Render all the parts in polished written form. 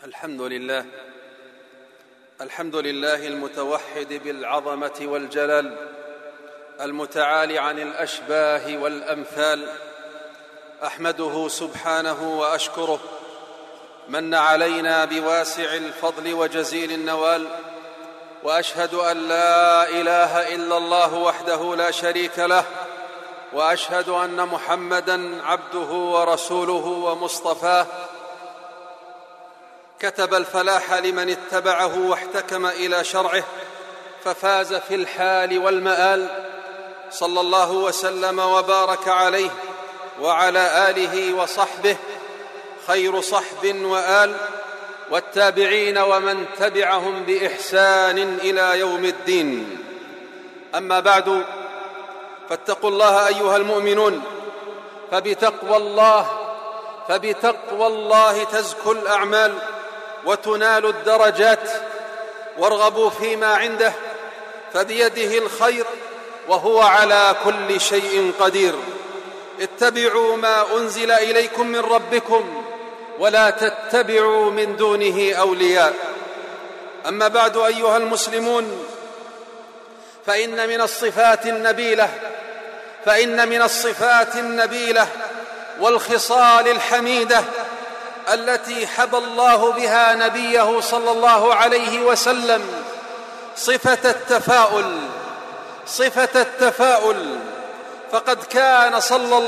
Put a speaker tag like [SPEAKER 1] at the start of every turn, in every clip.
[SPEAKER 1] الحمد لله المتوحد بالعظمة والجلال، المتعالي عن الأشباه والأمثال. أحمده سبحانه وأشكره، من علينا بواسع الفضل وجزيل النوال، وأشهد أن لا إله إلا الله وحده لا شريك له، وأشهد أن محمدًا عبده ورسوله ومصطفاه، كتب الفلاح لمن اتبعه واحتكم إلى شرعه ففاز في الحال والمآل. صلى الله وسلم وبارك عليه وعلى آله وصحبه خير صحب وآل، والتابعين ومن تبعهم بإحسان إلى يوم الدين. أما بعد، فاتقوا الله أيها المؤمنون، فبتقوى الله تزكو الأعمال وتنال الدرجات، وارغبوا فيما عنده فبيده الخير وهو على كل شيء قدير. اتبعوا ما أنزل إليكم من ربكم ولا تتبعوا من دونه أولياء. أما بعد أيها المسلمون، فإن من الصفات النبيلة والخصال الحميدة التي حبى الله بها نبيه صلى الله عليه وسلم صفة التفاؤل. فقد كان صلى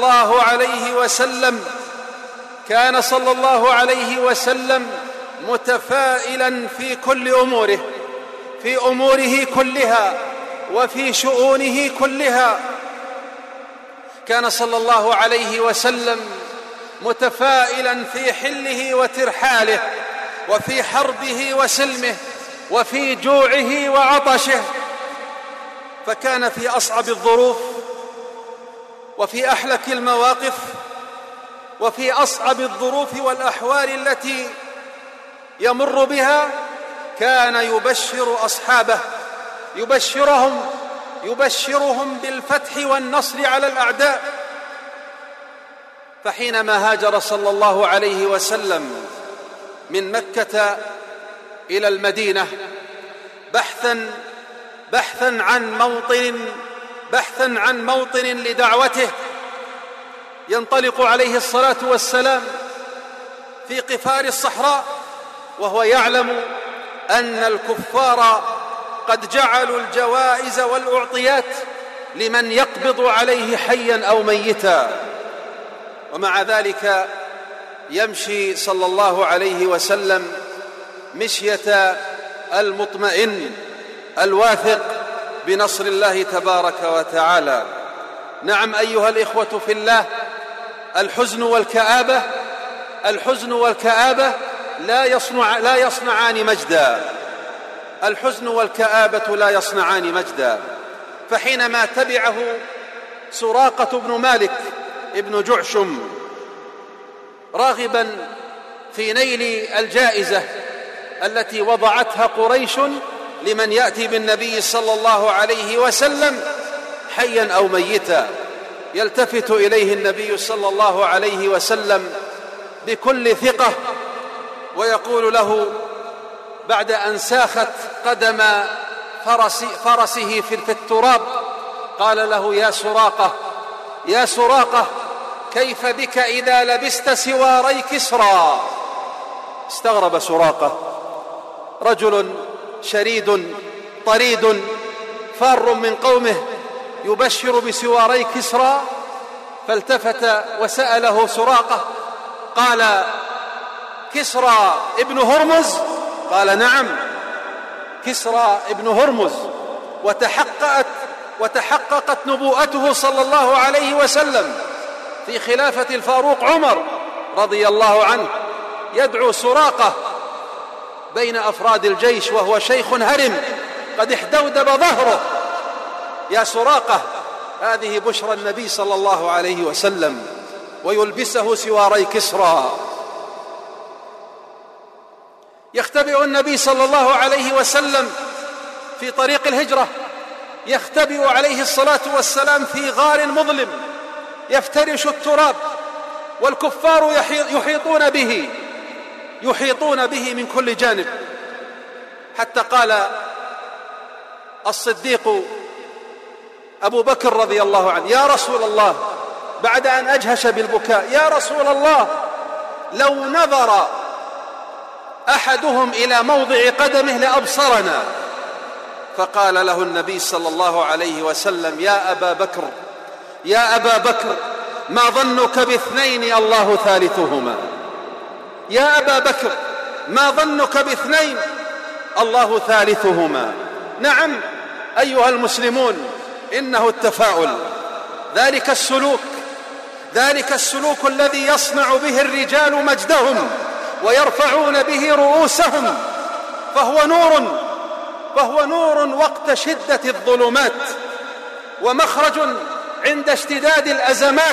[SPEAKER 1] الله عليه وسلم متفائلا في كل أموره، في أموره كلها وفي شؤونه كلها. كان صلى الله عليه وسلم متفائلا في حله وترحاله، وفي حربه وسلمه، وفي جوعه وعطشه. فكان في أصعب الظروف وفي أحلك المواقف وفي أصعب الظروف والأحوال التي يمر بها كان يبشر أصحابه، يبشرهم بالفتح والنصر على الأعداء. فحينما هاجر صلى الله عليه وسلم من مكة إلى المدينة بحثاً عن موطن لدعوته، ينطلق عليه الصلاة والسلام في قفار الصحراء وهو يعلم أن الكفار قد جعلوا الجوائز والأعطيات لمن يقبض عليه حياً أو ميتاً. ومع ذلك يمشي صلى الله عليه وسلم مشية المطمئن الواثق بنصر الله تبارك وتعالى. نعم أيها الإخوة في الله، الحزن والكآبة لا يصنعان مجدا. الحزن والكآبة لا يصنعان مجدا. فحينما تبعه سراقة بن مالك ابن جعشم راغبا في نيل الجائزة التي وضعتها قريش لمن يأتي بالنبي صلى الله عليه وسلم حيا أو ميتا، يلتفت إليه النبي صلى الله عليه وسلم بكل ثقة ويقول له بعد أن ساخت قدم فرسه في التراب، قال له: يا سراقة، كيف بك إذا لبست سواري كسرى؟ استغرب سراقة، رجل شريد طريد فار من قومه يبشر بسواري كسرى. فالتفت وسأله سراقة، قال: كسرى ابن هرمز؟ قال: نعم، كسرى ابن هرمز. وتحققت نبوءته صلى الله عليه وسلم في خلافة الفاروق عمر رضي الله عنه، يدعو سراقة بين أفراد الجيش وهو شيخ هرم قد احدودب ظهره: يا سراقة، هذه بشرى النبي صلى الله عليه وسلم، ويلبسه سواري كسرى. يختبئ النبي صلى الله عليه وسلم في طريق الهجرة، يختبئ عليه الصلاة والسلام في غار مظلم يفترش التراب والكفار يحيطون به، يحيطون به من كل جانب، حتى قال الصديق أبو بكر رضي الله عنه: يا رسول الله، بعد أن أجهش بالبكاء: يا رسول الله، لو نظر أحدهم إلى موضع قدمه لأبصرنا. فقال له النبي صلى الله عليه وسلم: يا أبا بكر، يا أبا بكر، ما ظنك باثنين الله ثالثهما؟ يا أبا بكر، ما ظنك باثنين الله ثالثهما؟ نعم أيها المسلمون، إنه التفاؤل، ذلك السلوك الذي يصنع به الرجال مجدهم ويرفعون به رؤوسهم، فهو نور وقت شدة الظلمات، ومخرج عند اشتداد الأزمات.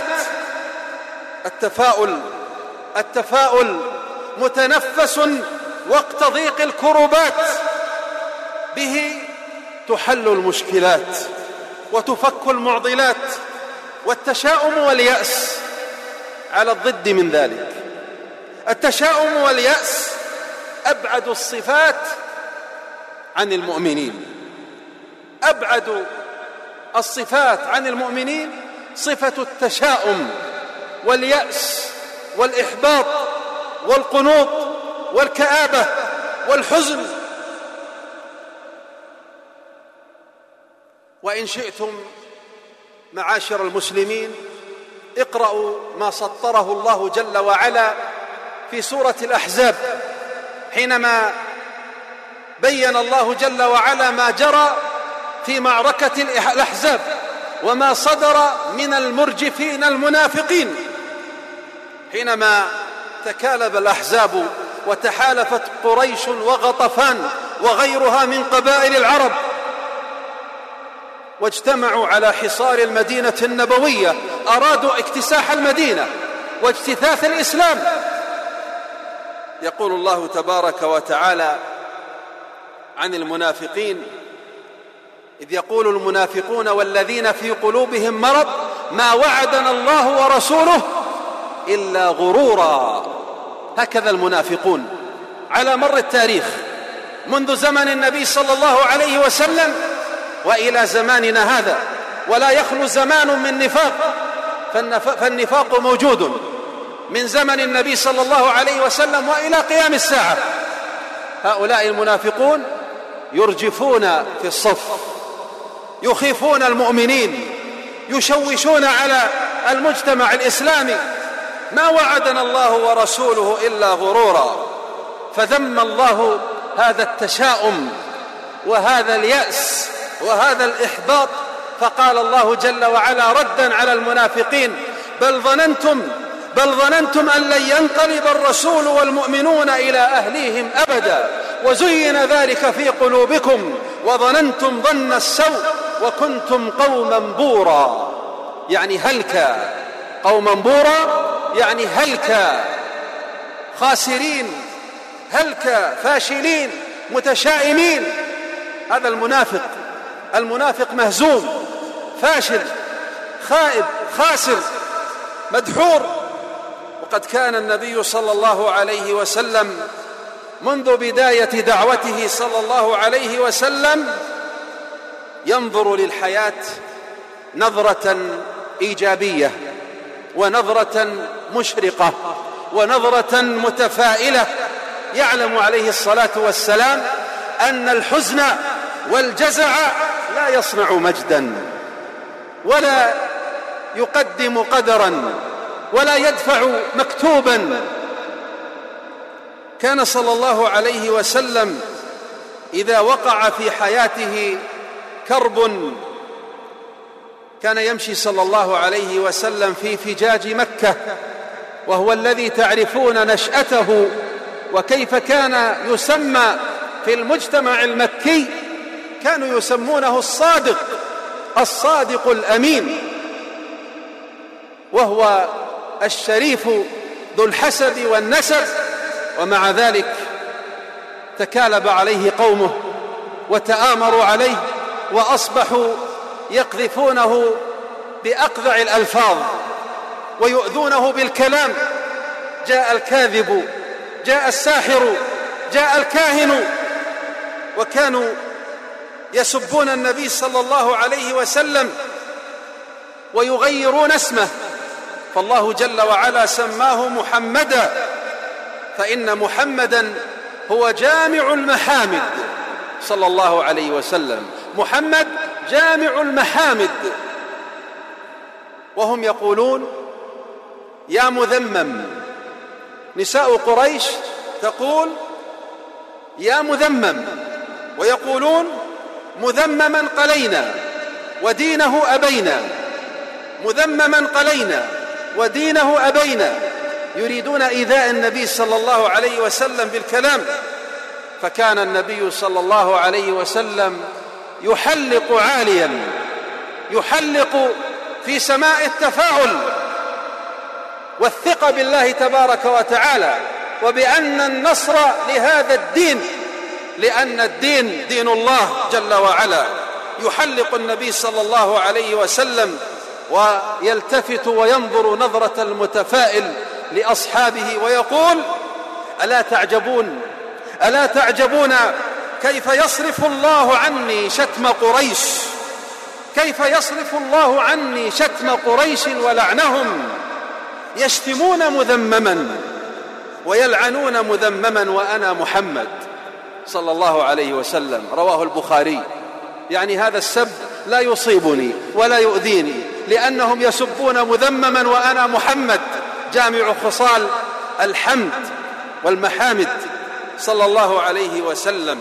[SPEAKER 1] التفاؤل متنفس وقت ضيق الكربات، به تحل المشكلات وتفك المعضلات. والتشاؤم واليأس على الضد من ذلك. التشاؤم واليأس أبعد الصفات عن المؤمنين، أبعد الصفات عن المؤمنين صفة التشاؤم واليأس والإحباط والقنوط والكآبة والحزن. وإن شئتم معاشر المسلمين، اقرأوا ما سطره الله جل وعلا في سورة الأحزاب، حينما بين الله جل وعلا ما جرى في معركة الأحزاب وما صدر من المرجفين المنافقين، حينما تكالب الأحزاب وتحالفت قريش وغطفان وغيرها من قبائل العرب، واجتمعوا على حصار المدينة النبوية، أرادوا اكتساح المدينة واجتثاث الإسلام. يقول الله تبارك وتعالى عن المنافقين: إذ يقول المنافقون والذين في قلوبهم مرض ما وعدنا الله ورسوله إلا غرورا. هكذا المنافقون على مر التاريخ، منذ زمن النبي صلى الله عليه وسلم وإلى زماننا هذا، ولا يخلو زمان من نفاق، فالنفاق موجود من زمن النبي صلى الله عليه وسلم وإلى قيام الساعة. هؤلاء المنافقون يرجفون في الصف، يخيفون المؤمنين، يشوشون على المجتمع الإسلامي. ما وعدنا الله ورسوله إلا غرورا. فذم الله هذا التشاؤم وهذا اليأس وهذا الإحباط، فقال الله جل وعلا ردا على المنافقين: بل ظننتم أن لن ينقلب الرسول والمؤمنون إلى أهليهم أبدا، وزين ذلك في قلوبكم وظننتم ظن السوء وكنتم قوما بورا. يعني هلكا، قوما بورا يعني هلكا، خاسرين، هلكا، فاشلين، متشائمين. هذا المنافق مهزوم، فاشل، خائب، خاسر، مدحور. وقد كان النبي صلى الله عليه وسلم منذ بداية دعوته صلى الله عليه وسلم ينظر للحياة نظرة إيجابية، ونظرة مشرقة، ونظرة متفائلة. يعلم عليه الصلاة والسلام أن الحزن والجزع لا يصنع مجدا، ولا يقدم قدرا، ولا يدفع مكتوبا. كان صلى الله عليه وسلم إذا وقع في حياته كرب كان يمشي صلى الله عليه وسلم في فجاج مكة، وهو الذي تعرفون نشأته وكيف كان يسمى في المجتمع المكي. كانوا يسمونه الصادق الأمين، وهو الشريف ذو الحسب والنسب. ومع ذلك تكالب عليه قومه وتآمروا عليه، وأصبحوا يقذفونه بأقذع الألفاظ ويؤذونه بالكلام. جاء الساحر، جاء الكاهن، وكانوا يسبون النبي صلى الله عليه وسلم ويغيرون اسمه، فالله جل وعلا سماه محمدا، فإن محمدا هو جامع المحامد صلى الله عليه وسلم. محمد جامع المحامد. وهم يقولون يا مذمم، نساء قريش تقول يا مذمم، ويقولون مذمما قلينا ودينه أبينا، مذمما قلينا ودينه أبينا، يريدون إيذاء النبي صلى الله عليه وسلم بالكلام. فكان النبي صلى الله عليه وسلم يحلق عاليا، يحلق في سماء التفاؤل والثقة بالله تبارك وتعالى، وبأن النصر لهذا الدين، لأن الدين دين الله جل وعلا. يحلق النبي صلى الله عليه وسلم ويلتفت وينظر نظرة المتفائل لأصحابه ويقول ألا تعجبون، ألا تعجبون كيف يصرف الله عني شتم قريش، كيف يصرف الله عني شتم قريش ولعنهم، يشتمون مذمما ويلعنون مذمما وأنا محمد صلى الله عليه وسلم. رواه البخاري. يعني هذا السب لا يصيبني ولا يؤذيني، لأنهم يسبون مذمما وأنا محمد، جامع خصال الحمد والمحامد صلى الله عليه وسلم.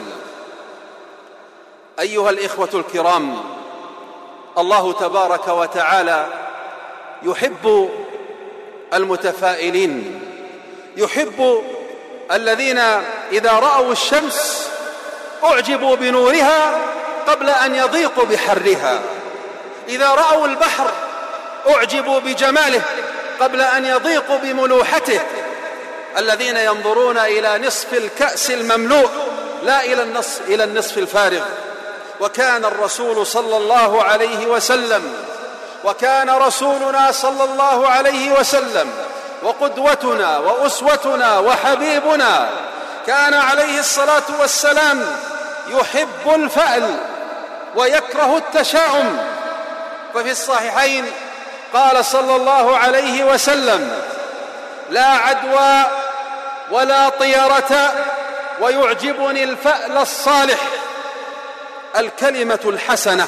[SPEAKER 1] أيها الإخوة الكرام، الله تبارك وتعالى يحب المتفائلين، يحب الذين إذا رأوا الشمس أعجبوا بنورها قبل أن يضيقوا بحرها، إذا رأوا البحر أعجبوا بجماله قبل أن يضيقوا بملوحته، الذين ينظرون إلى نصف الكأس المملوء لا إلى النصف الفارغ. وكان الرسول صلى الله عليه وسلم، وكان رسولنا صلى الله عليه وسلم وقدوتنا وأسوتنا وحبيبنا، كان عليه الصلاة والسلام يحب الفأل ويكره التشاؤم. ففي الصحيحين قال صلى الله عليه وسلم لا عدوى ولا طيرة ويعجبني الفأل الصالح، الكلمة الحسنة.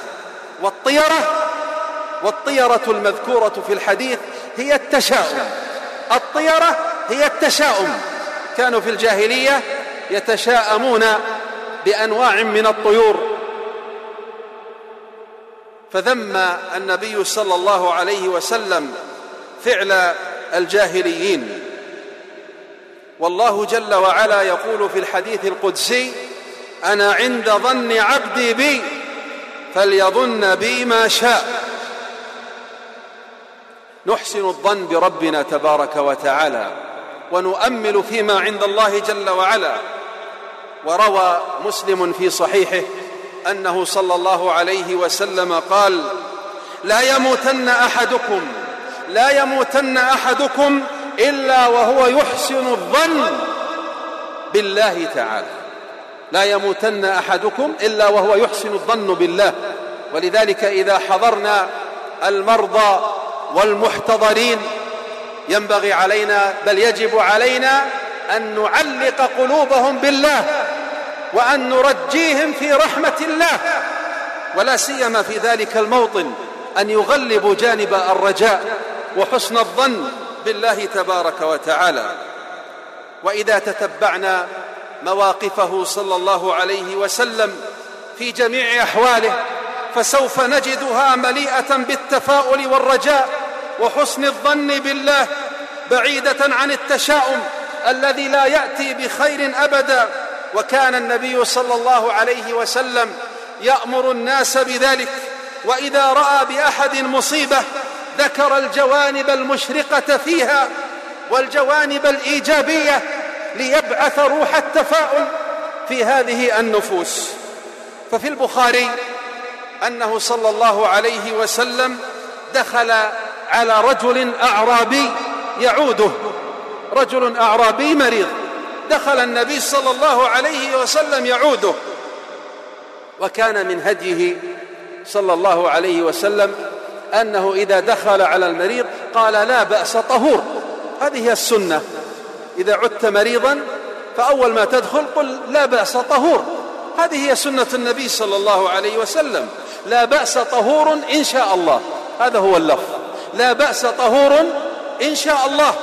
[SPEAKER 1] والطيرة المذكورة في الحديث هي التشاؤم، الطيرة هي التشاؤم. كانوا في الجاهلية يتشاءمون بأنواع من الطيور، فذم النبي صلى الله عليه وسلم فعل الجاهليين. والله جل وعلا يقول في الحديث القدسي أنا عند ظن عبدي بي فليظن بي ما شاء. نحسن الظن بربنا تبارك وتعالى ونؤمل فيما عند الله جل وعلا. وروى مسلم في صحيحه أنه صلى الله عليه وسلم قال لا يموتن أحدكم إلا وهو يحسن الظن بالله تعالى، لا يموتن أحدكم إلا وهو يحسن الظن بالله. ولذلك إذا حضرنا المرضى والمحتضرين ينبغي علينا بل يجب علينا أن نعلق قلوبهم بالله وأن نرجيهم في رحمة الله، ولا سيما في ذلك الموطن أن يغلبوا جانب الرجاء وحسن الظن بالله تبارك وتعالى. وإذا تتبعنا مواقفه صلى الله عليه وسلم في جميع أحواله فسوف نجدها مليئة بالتفاؤل والرجاء وحسن الظن بالله، بعيدة عن التشاؤم الذي لا يأتي بخير أبدا. وكان النبي صلى الله عليه وسلم يأمر الناس بذلك، وإذا رأى بأحد مصيبة ذكر الجوانب المشرقة فيها والجوانب الإيجابية ليبعث روح التفاؤل في هذه النفوس. ففي البخاري أنه صلى الله عليه وسلم دخل على رجل أعرابي يعوده، رجل أعرابي مريض دخل النبي صلى الله عليه وسلم يعوده، وكان من هديه صلى الله عليه وسلم أنه إذا دخل على المريض قال لا بأس طهور. هذه هي السنة، إذا عدت مريضا فأول ما تدخل قل لا بأس طهور. هذه هي سنة النبي صلى الله عليه وسلم، لا بأس طهور إن شاء الله، هذا هو اللفظ، لا بأس طهور إن شاء الله.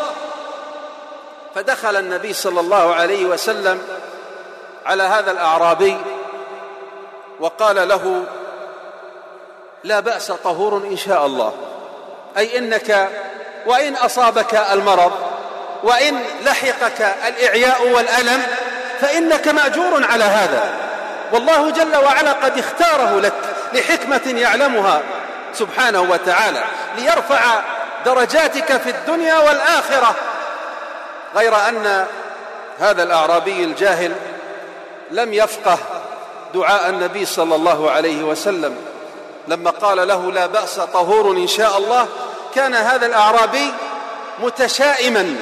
[SPEAKER 1] فدخل النبي صلى الله عليه وسلم على هذا الأعرابي وقال له لا بأس طهور إن شاء الله، أي إنك وإن أصابك المرض وإن لحقك الإعياء والألم فإنك مأجور على هذا، والله جل وعلا قد اختاره لك لحكمة يعلمها سبحانه وتعالى ليرفع درجاتك في الدنيا والآخرة. غير أن هذا الأعرابي الجاهل لم يفقه دعاء النبي صلى الله عليه وسلم لما قال له لا بأس طهور إن شاء الله. كان هذا الأعرابي متشائما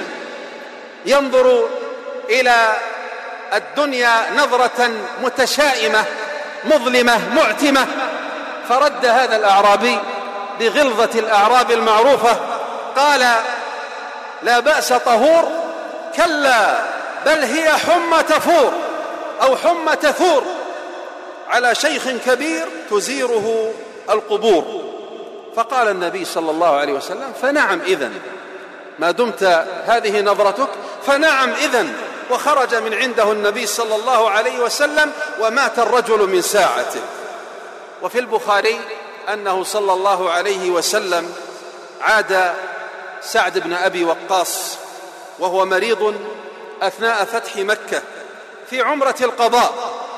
[SPEAKER 1] ينظر إلى الدنيا نظرة متشائمة مظلمة معتمة، فرد هذا الأعرابي بغلظة الأعراب المعروفة قال لا بأس طهور، كلا بل هي حمى تفور أو حمى تثور على شيخ كبير تزيره القبور. فقال النبي صلى الله عليه وسلم فنعم إذن، ما دمت هذه نظرتك فنعم إذن. وخرج من عنده النبي صلى الله عليه وسلم ومات الرجل من ساعته. وفي البخاري أنه صلى الله عليه وسلم عاد سعد بن أبي وقاص وهو مريض أثناء فتح مكة في عمرة القضاء،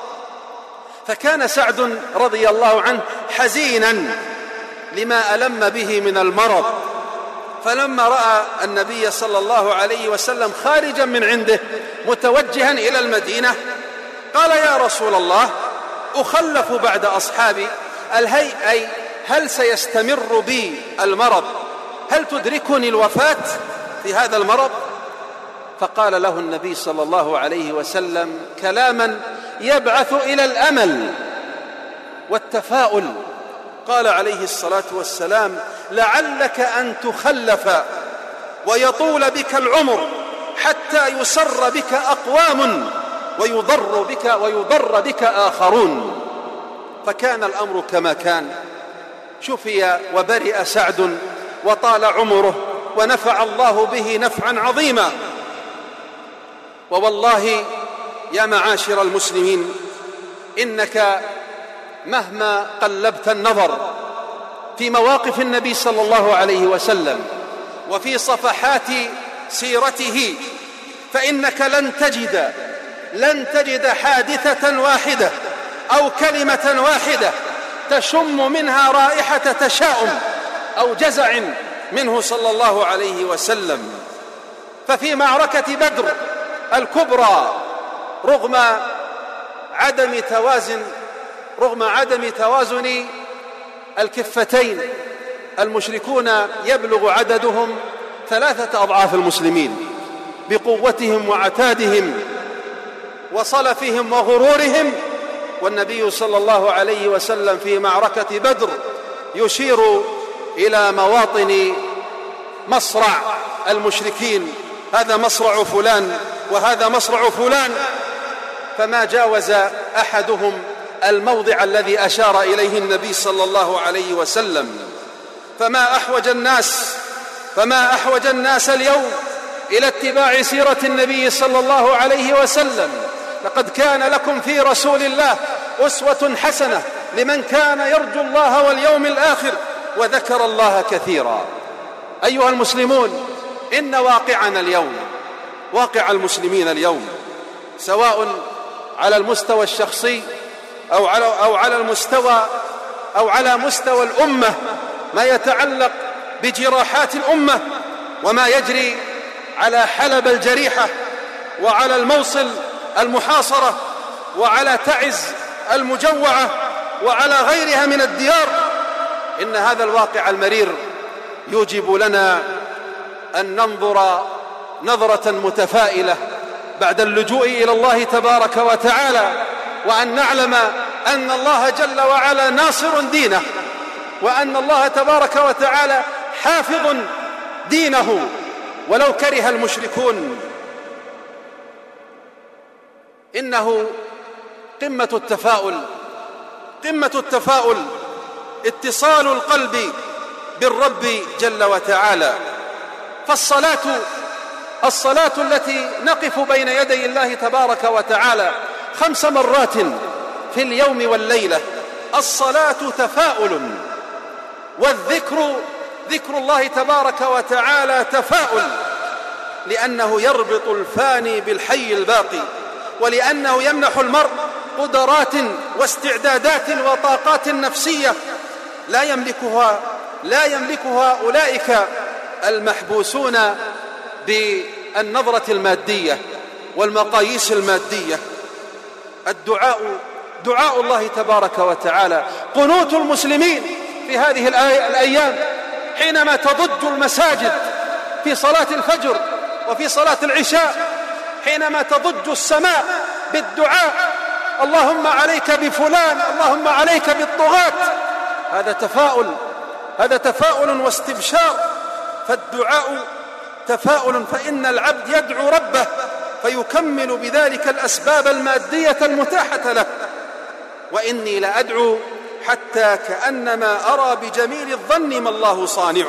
[SPEAKER 1] فكان سعد رضي الله عنه حزينا لما ألم به من المرض، فلما رأى النبي صلى الله عليه وسلم خارجا من عنده متوجها إلى المدينة قال يا رسول الله أخلف بعد أصحابي أي هل سيستمر بي المرض، هل تدركني الوفاة في هذا المرض؟ فقال له النبي صلى الله عليه وسلم كلاما يبعث إلى الأمل والتفاؤل. قال عليه الصلاة والسلام لعلك أن تخلف ويطول بك العمر حتى يسر بك أقوام ويضر بك آخرون. فكان الأمر كما كان، شفي وبرئ سعد وطال عمره ونفع الله به نفعا عظيما. ووالله يا معاشر المسلمين إنك مهما قلبت النظر في مواقف النبي صلى الله عليه وسلم وفي صفحات سيرته فإنك لن تجد حادثة واحدة أو كلمة واحدة تشم منها رائحة تشاؤم أو جزع منه صلى الله عليه وسلم. ففي معركة بدر الكبرى رغم عدم توازن الكفتين المشركون يبلغ عددهم 3 أضعاف المسلمين بقوتهم وعتادهم وصلفهم وغرورهم، والنبي صلى الله عليه وسلم في معركة بدر يشير إلى مواطن مصرع المشركين، هذا مصرع فلان وهذا مصرع فلان، فما جاوز أحدهم الموضع الذي أشار إليه النبي صلى الله عليه وسلم. فما أحوج الناس اليوم إلى اتباع سيرة النبي صلى الله عليه وسلم. لقد كان لكم في رسول الله أسوة حسنة لمن كان يرجو الله واليوم الآخر وذكر الله كثيرا. أيها المسلمون، إن واقعنا اليوم، واقع المسلمين اليوم، سواء على المستوى الشخصي أو على مستوى الأمة، ما يتعلق بجراحات الأمة وما يجري على حلب الجريحة وعلى الموصل المحاصرة وعلى تعز المجوعة وعلى غيرها من الديار، إن هذا الواقع المرير يوجب لنا أن ننظر نظرة متفائلة بعد اللجوء إلى الله تبارك وتعالى، وأن نعلم أن الله جل وعلا ناصر دينه، وأن الله تبارك وتعالى حافظ دينه ولو كره المشركون. إنه قمة التفاؤل اتصال القلب بالرب جل وتعالى. فالصلاة التي نقف بين يدي الله تبارك وتعالى 5 مرات في اليوم والليلة، الصلاة تفاؤل، والذكر ذكر الله تبارك وتعالى تفاؤل، لأنه يربط الفاني بالحي الباقي، ولأنه يمنح المرء قدرات واستعدادات وطاقات نفسية لا يملكها أولئك المحبوسون بالنظرة المادية والمقاييس المادية. دعاء الله تبارك وتعالى، قنوت المسلمين في هذه الأيام حينما تضج المساجد في صلاة الفجر وفي صلاة العشاء، حينما تضج السماء بالدعاء: اللهم عليك بفلان، اللهم عليك بالطغاة. هذا تفاؤل واستبشار. فالدعاء تفاؤل، فإن العبد يدعو ربه فيكمل بذلك الأسباب المادية المتاحة له. وإني لأدعو حتى كأنما أرى بجميل الظن ما الله صانع.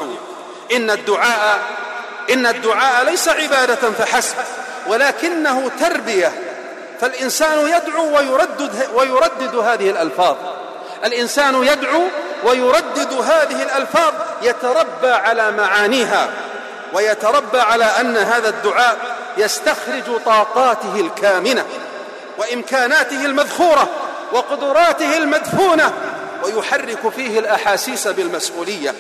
[SPEAKER 1] إن الدعاء ليس عبادة فحسب، ولكنه تربية. فالإنسان يدعو ويردد هذه الألفاظ، الإنسان يدعو ويردد هذه الألفاظ، يتربى على معانيها، ويتربى على أن هذا الدعاء يستخرج طاقاته الكامنة وإمكاناته المذخورة وقدراته المدفونة، ويحرك فيه الأحاسيس بالمسؤولية.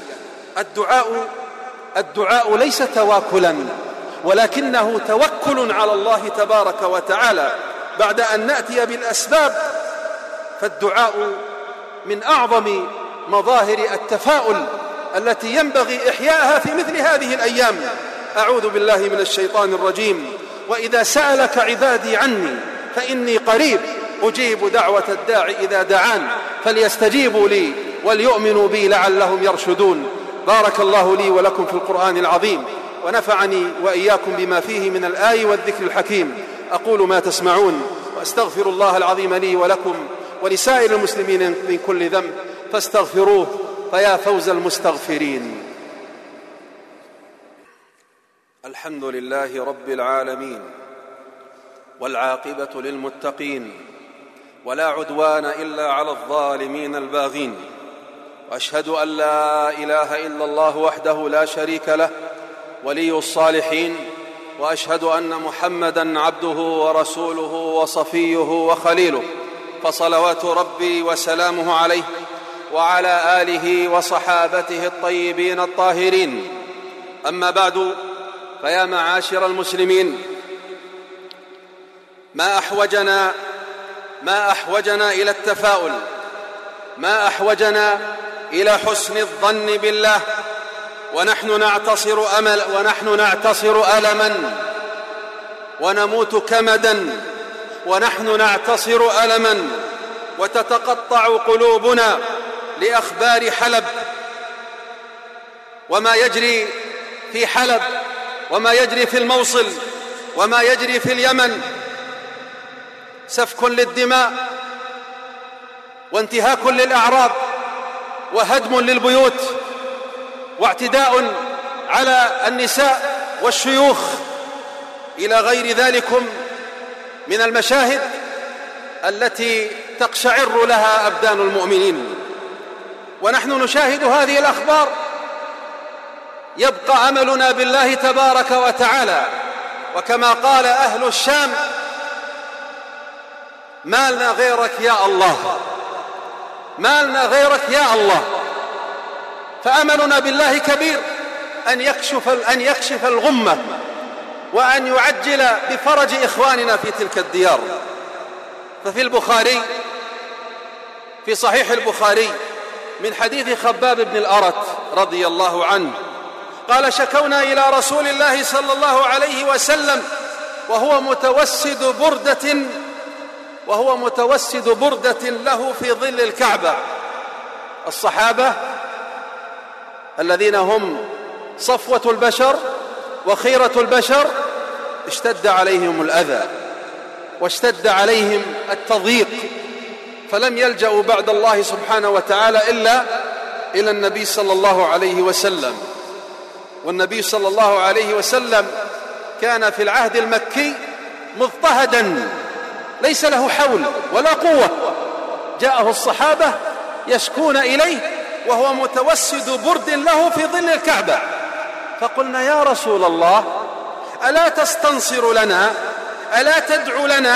[SPEAKER 1] الدعاء ليس تواكلا، ولكنه توكل على الله تبارك وتعالى بعد أن نأتي بالأسباب. فالدعاء من أعظم مظاهر التفاؤل التي ينبغي إحياءها في مثل هذه الأيام. أعوذ بالله من الشيطان الرجيم: وإذا سألك عبادي عني فإني قريب أجيب دعوة الداع إذا دعان فليستجيبوا لي وليؤمنوا بي لعلهم يرشدون. بارك الله لي ولكم في القرآن العظيم، ونفعني وإياكم بما فيه من الآي والذكر الحكيم. أقول ما تسمعون، وأستغفر الله العظيم لي ولكم ولسائر المسلمين من كل ذنب، فاستغفروه فيا فوز المستغفرين. الحمد لله رب العالمين، والعاقبة للمتقين، ولا عدوان إلا على الظالمين الباغين. وأشهد أن لا إله إلا الله وحده لا شريك له ولي الصالحين، وأشهد أن محمدًا عبده ورسوله وصفيه وخليله، فصلوات ربي وسلامه عليه وعلى آله وصحابته الطيبين الطاهرين. أما بعد، فيا معاشر المسلمين، ما أحوجنا إلى التفاؤل، ما أحوجنا إلى حسن الظن بالله، ونحن نعتصر ألما ونموت كمدا، ونحن نعتصر ألما وتتقطع قلوبنا لأخبار حلب وما يجري في حلب وما يجري في الموصل وما يجري في اليمن. سفك للدماء وانتهاك للأعراض وهدم للبيوت واعتداء على النساء والشيوخ إلى غير ذلكم من المشاهد التي تقشعر لها أبدان المؤمنين. ونحن نشاهد هذه الأخبار، يبقى أملنا بالله تبارك وتعالى. وكما قال أهل الشام: ما لنا غيرك يا الله، ما لنا غيرك يا الله. فأملنا بالله كبير أن يكشف الغمة وأن يعجل بفرج إخواننا في تلك الديار. ففي البخاري، في صحيح البخاري، من حديث خباب بن الأرت رضي الله عنه قال: شكونا إلى رسول الله صلى الله عليه وسلم وهو متوسد بردة له في ظل الكعبة. الصحابة الذين هم صفوة البشر وخيرة البشر اشتد عليهم الأذى واشتد عليهم التضييق، فلم يلجأوا بعد الله سبحانه وتعالى إلا إلى النبي صلى الله عليه وسلم. والنبي صلى الله عليه وسلم كان في العهد المكي مضطهدا ليس له حول ولا قوة، جاءه الصحابة يشكون إليه وهو متوسد برد له في ظل الكعبة، فقلنا يا رسول الله ألا تستنصر لنا، ألا تدعو لنا؟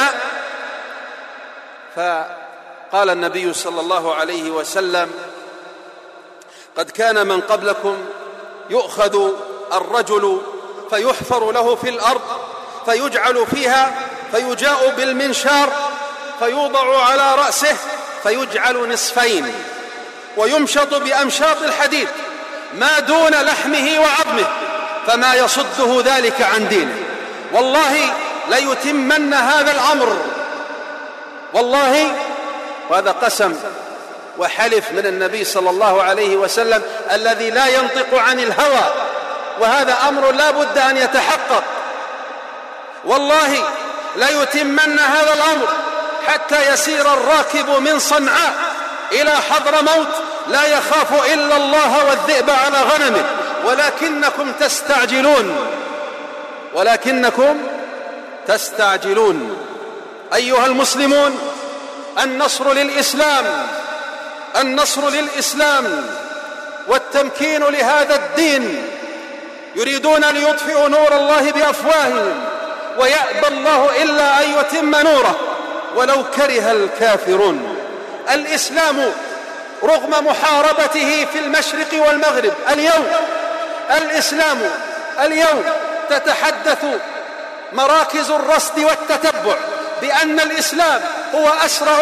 [SPEAKER 1] فقال النبي صلى الله عليه وسلم: قد كان من قبلكم يؤخذ الرجل فيحفر له في الأرض فيجعل فيها، فيجاء بالمنشار فيوضع على رأسه فيجعل نصفين ويمشط بأمشاط الحديد ما دون لحمه وعظمه فما يصده ذلك عن دينه. والله ليتمن هذا الأمر، والله، وهذا قسم وحلف من النبي صلى الله عليه وسلم الذي لا ينطق عن الهوى، وهذا أمر لا بد أن يتحقق. والله ليتمن هذا الأمر حتى يسير الراكب من صنعاء إلى حضرموت لا يخاف إلا الله والذئب على غنمه، ولكنكم تستعجلون. أيها المسلمون، النصر للإسلام والتمكين لهذا الدين. يريدون ليطفئوا نور الله بأفواههم ويأبى الله إلا أن يتم نوره ولو كره الكافرون. الإسلام رغم محاربته في المشرق والمغرب اليوم تتحدث مراكز الرصد والتتبع بأن الإسلام هو أسرع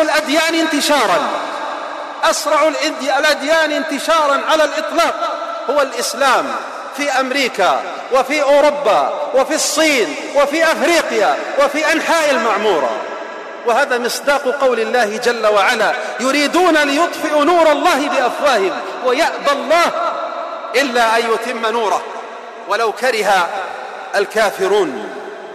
[SPEAKER 1] الأديان انتشارا على الإطلاق. هو الإسلام في أمريكا وفي أوروبا وفي الصين وفي أفريقيا وفي أنحاء المعمورة، وهذا مصداق قول الله جل وعلا: يريدون ليطفئوا نور الله بأفواههم ويأبى الله إلا أن يتم نوره ولو كره الكافرون.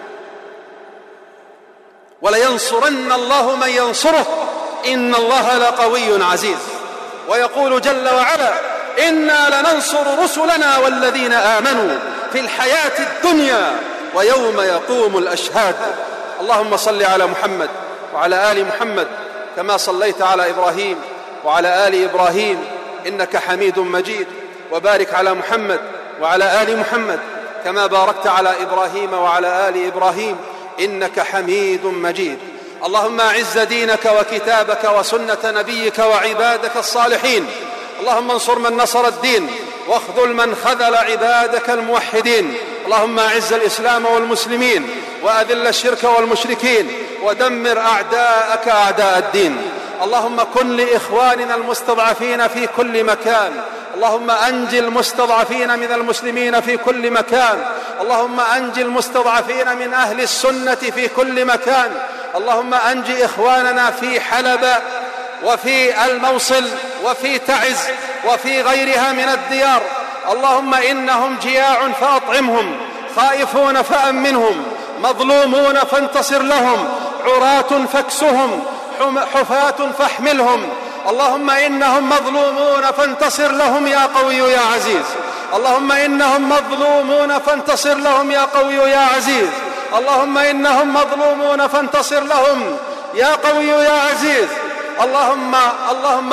[SPEAKER 1] ولينصرن الله من ينصره إن الله لقوي عزيز. ويقول جل وعلا: إنا لننصر رسلنا والذين آمنوا في الحياة الدنيا ويوم يقوم الأشهاد. اللهم صل على محمد وعلى آل محمد كما صليت على إبراهيم وعلى آل إبراهيم إنك حميد مجيد، وبارك على محمد وعلى آل محمد كما باركت على إبراهيم وعلى آل إبراهيم إنك حميد مجيد. اللهم أعز دينك وكتابك وسنة نبيك وعبادك الصالحين. اللهم انصر من نصر الدين واخذل من خذل عبادك الموحدين. اللهم أعز الإسلام والمسلمين وأذل الشرك والمشركين ودمر أعداءك أعداء الدين. اللهم كن لإخواننا المستضعفين في كل مكان. اللهم أنج المستضعفين من المسلمين في كل مكان. اللهم أنج المستضعفين من أهل السنة في كل مكان. اللهم أنج إخواننا في حلب وفي الموصل وفي تعز وفي غيرها من الديار. اللهم إنهم جياع فأطعمهم، خائفون فأمنهم، مظلومون فانتصر لهم، عراة فاكسهم، حفاة فاحملهم. اللهم إنهم مظلومون فانتصر لهم يا قوي يا عزيز. اللهم إنهم مظلومون فانتصر لهم يا قوي يا عزيز. اللهم إنهم مظلومون فانتصر لهم يا قوي يا عزيز. اللهم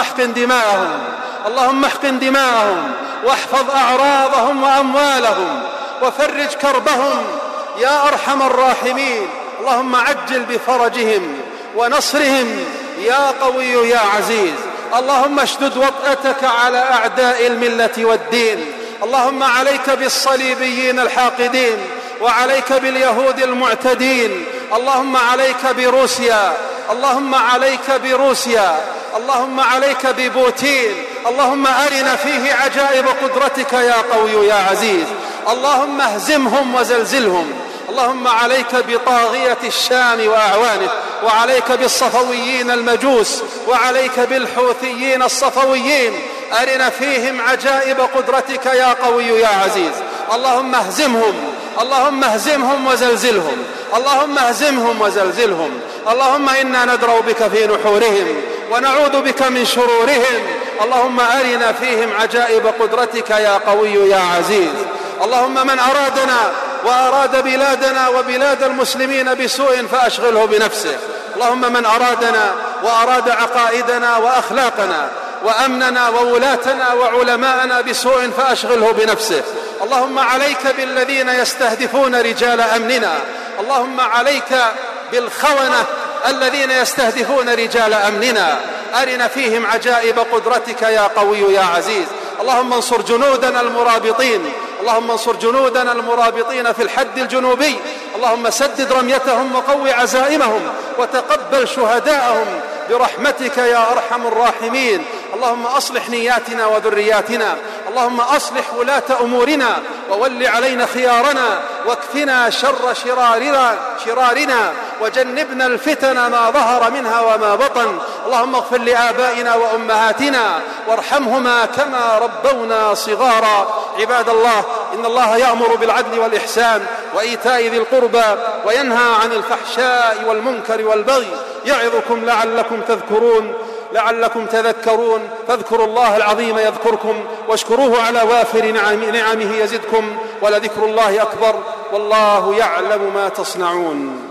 [SPEAKER 1] احقن دماءهم واحفظ أعراضهم وأموالهم وفرج كربهم يا أرحم الراحمين. اللهم عجل بفرجهم ونصرهم يا قوي يا عزيز. اللهم اشدد وطأتك على أعداء الملة والدين. اللهم عليك بالصليبيين الحاقدين، وعليك باليهود المعتدين. اللهم عليك بروسيا، اللهم عليك بروسيا، اللهم عليك ببوتين. اللهم أرنا فيه عجائب قدرتك يا قوي يا عزيز. اللهم اهزمهم وزلزلهم. اللهم عليك بطاغية الشام وأعوانه، وعليك بالصفويين المجوس، وعليك بالحوثيين الصفويين، أرنا فيهم عجائب قدرتك يا قوي يا عزيز. اللهم اهزمهم، اللهم اهزمهم وزلزلهم، اللهم اهزمهم وزلزلهم. اللهم إنا ندرأ بك في نحورهم ونعوذ بك من شرورهم. اللهم أرنا فيهم عجائب قدرتك يا قوي يا عزيز. اللهم من أرادنا وأراد بلادنا وبلاد المسلمين بسوء فأشغله بنفسه. اللهم من أرادنا وأراد عقائدنا وأخلاقنا وأمننا وولاتنا وعلماءنا بسوء فأشغله بنفسه. اللهم عليك بالذين يستهدفون رجال أمننا، اللهم عليك بالخونة الذين يستهدفون رجال أمننا، أرنا فيهم عجائب قدرتك يا قوي يا عزيز. اللهم انصر جنودنا المرابطين، اللهم انصر جنودنا المرابطين في الحد الجنوبي، اللهم سدد رميتهم وقوي عزائمهم وتقبل شهداءهم برحمتك يا أرحم الراحمين. اللهم أصلح نياتنا وذرياتنا، اللهم أصلح ولاة أمورنا وول علينا خيارنا، واكفنا شر شرارنا، وجنبنا الفتن ما ظهر منها وما بطن. اللهم اغفر لآبائنا وأمهاتنا وارحمهما كما ربونا صغارا. عباد الله، إن الله يأمر بالعدل والإحسان وإيتاء ذي القربى وينهى عن الفحشاء والمنكر والبغي، يعظكم لعلكم تذكرون. فاذكروا الله العظيم يذكركم، واشكروه على وافر نعمه يزدكم، ولذكر الله أكبر، والله يعلم ما تصنعون.